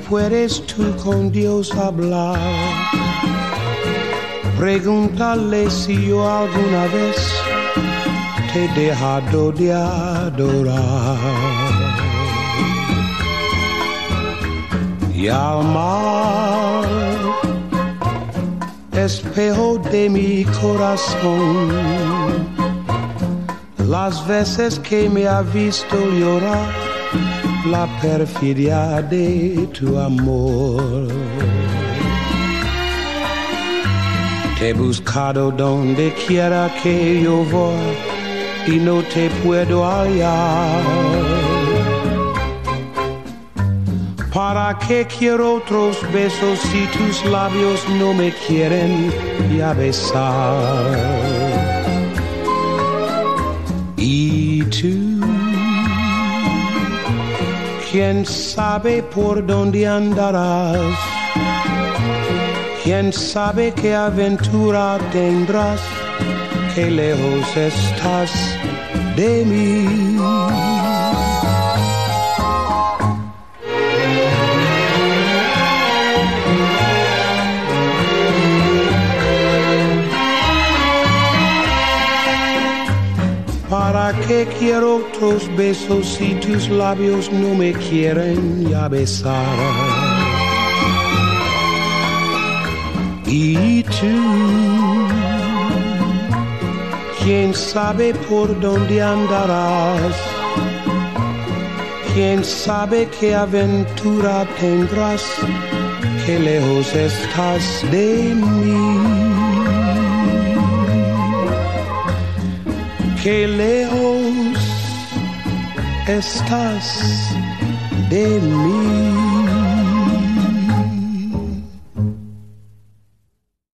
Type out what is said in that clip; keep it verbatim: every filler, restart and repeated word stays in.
puedes tú con Dios hablar, pregúntale si yo alguna vez te he dejado de adorar. Y al mar, espejo de mi corazón, las veces que me ha visto llorar, la perfidia de tu amor. Te he buscado donde quiera que yo voy y no te puedo hallar. ¿Para qué quiero otros besos si tus labios no me quieren ya besar? Y tú, ¿quién sabe por dónde andarás? ¿Quién sabe qué aventura tendrás? Qué lejos estás de mí. ¿Para qué quiero otros besos si tus labios no me quieren ya besar? Y tú, ¿quién sabe por dónde andarás? ¿Quién sabe qué aventura tendrás? Qué lejos estás de mí. Qué lejos estás de mí.